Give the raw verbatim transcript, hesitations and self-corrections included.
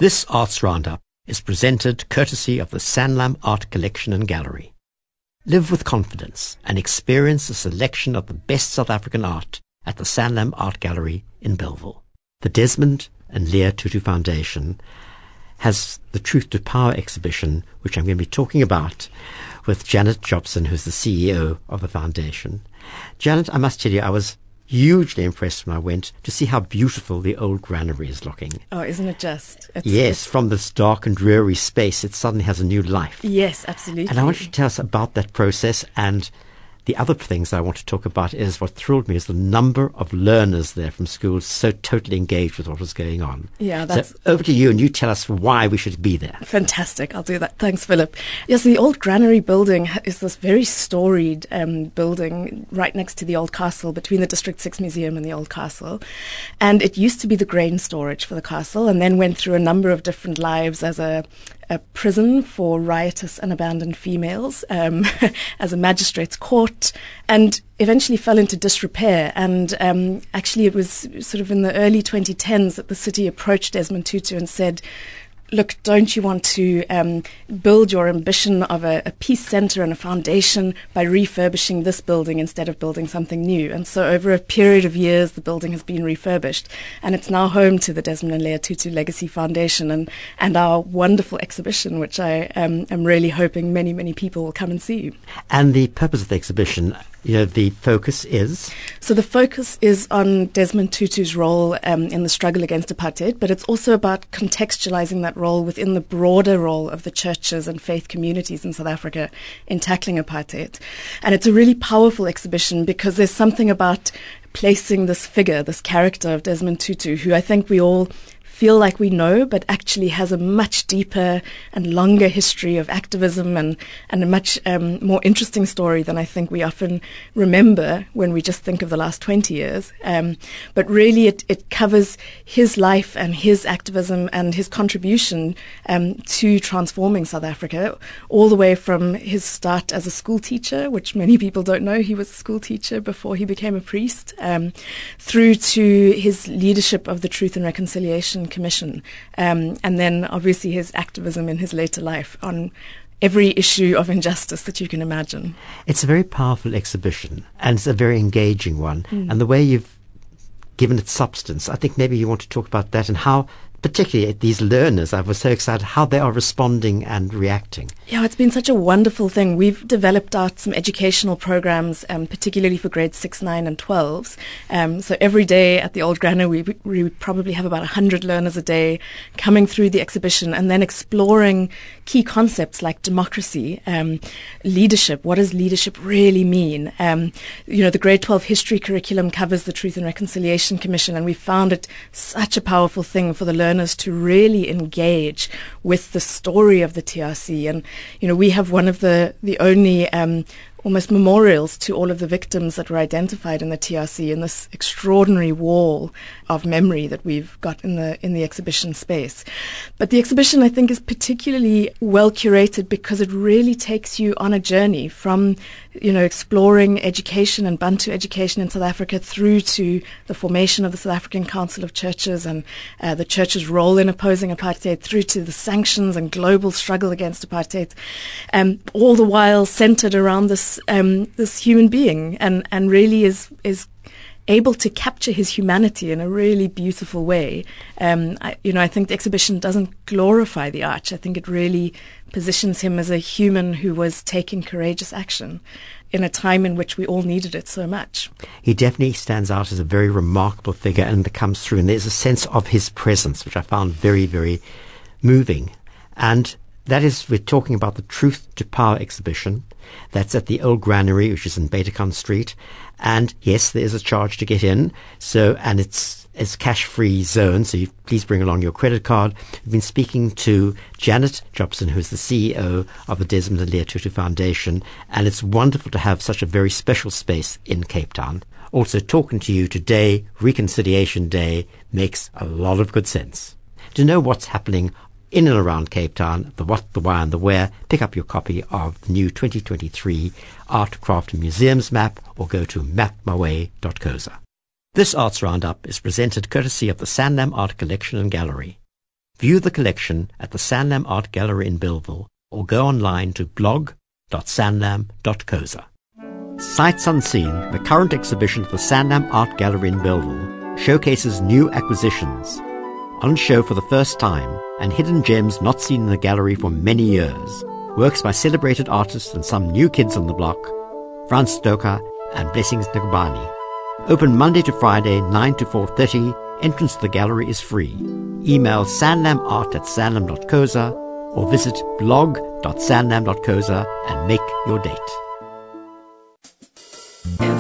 This Arts Roundup is presented courtesy of the Sanlam Art Collection and Gallery. Live with confidence and experience a selection of the best South African art at the Sanlam Art Gallery in Bellville. The Desmond and Leah Tutu Foundation has the Truth to Power exhibition, which I'm going to be talking about with Janet Jobson, who's the C E O of the foundation. Janet, I must tell you, I was hugely impressed when I went to see how beautiful the old granary is looking. Oh, isn't it just? It's, yes, it's, from this dark and dreary space, it suddenly has a new life. Yes, absolutely. And I want you to tell us about that process. And the other things I want to talk about is what thrilled me is the number of learners there from schools so totally engaged with what was going on. Yeah, that's... So over to you, and you tell us why we should be there. Fantastic. I'll do that. Thanks, Philip. Yes, the old granary building is this very storied um, building right next to the old castle, between the District six Museum and the old castle. And it used to be the grain storage for the castle, and then went through a number of different lives as a a prison for riotous and abandoned females, um, as a magistrate's court, and eventually fell into disrepair. And um, actually it was sort of in the early twenty tens that the city approached Desmond Tutu and said, look, don't you want to um, build your ambition of a, a peace centre and a foundation by refurbishing this building instead of building something new? And so over a period of years, the building has been refurbished, and it's now home to the Desmond and Leah Tutu Legacy Foundation and, and our wonderful exhibition, which I um, am really hoping many, many people will come and see. And the purpose of the exhibition, you know, the focus is? So the focus is on Desmond Tutu's role um, in the struggle against apartheid, but it's also about contextualizing that role within the broader role of the churches and faith communities in South Africa in tackling apartheid. And it's a really powerful exhibition because there's something about placing this figure, this character of Desmond Tutu, who I think we all feel like we know, but actually has a much deeper and longer history of activism and, and a much um, more interesting story than I think we often remember when we just think of the last twenty years. Um, but really it, it covers his life and his activism and his contribution um, to transforming South Africa, all the way from his start as a school teacher, which many people don't know, he was a school teacher before he became a priest, um, through to his leadership of the Truth and Reconciliation Commission, um, and then obviously his activism in his later life on every issue of injustice that you can imagine. It's a very powerful exhibition, and it's a very engaging one. Mm. And the way you've given it substance, I think maybe you want to talk about that and how, particularly these learners, I was so excited how they are responding and reacting. Yeah, it's been such a wonderful thing. We've developed out some educational programs, um, particularly for grades six, nine and twelves. Um, so every day at the Old Granary, we, we probably have about one hundred learners a day coming through the exhibition and then exploring key concepts like democracy, um, leadership. What does leadership really mean? Um, you know, the grade twelve history curriculum covers the Truth and Reconciliation Commission, and we found it such a powerful thing for the learners to really engage with the story of the T R C. And, you know, we have one of the, the only um, almost memorials to all of the victims that were identified in the T R C in this extraordinary wall of memory that we've got in the in the exhibition space. But the exhibition, I think, is particularly well curated because it really takes you on a journey from, you know, exploring education and Bantu education in South Africa through to the formation of the South African Council of Churches and uh, the church's role in opposing apartheid, through to the sanctions and global struggle against apartheid, um, all the while centered around this um, this human being, and, and really is is able to capture his humanity in a really beautiful way. Um, I, you know, I think the exhibition doesn't glorify the arch. I think it really positions him as a human who was taking courageous action in a time in which we all needed it so much. He definitely stands out as a very remarkable figure, and it comes through, and there's a sense of his presence, which I found very, very moving. And that is, we're talking about the Truth to Power exhibition. That's at the Old Granary, which is in Baterkant Street. And yes, there is a charge to get in. So, and it's it's cash-free zone. So you please bring along your credit card. We've been speaking to Janet Jobson, who's the C E O of the Desmond and Leah Tutu Foundation. And it's wonderful to have such a very special space in Cape Town. Also, talking to you today, Reconciliation Day, makes a lot of good sense. To know what's happening in and around Cape Town, the what, the why and the where, pick up your copy of the new twenty twenty-three Art, Craft and Museums map or go to map my way dot coza. This Arts Roundup is presented courtesy of the Sanlam Art Collection and Gallery. View the collection at the Sanlam Art Gallery in Belleville or go online to blog dot sanlam dot coza. Sights Unseen, the current exhibition at the Sanlam Art Gallery in Belleville, showcases new acquisitions. On show for the first time, and hidden gems not seen in the gallery for many years. Works by celebrated artists and some new kids on the block, Franz Stoker and Blessings Nkubani. Open Monday to Friday, nine to four thirty. Entrance to the gallery is free. Email sanlamart at sanlam dot coza or visit blog dot sanlam dot coza and make your date.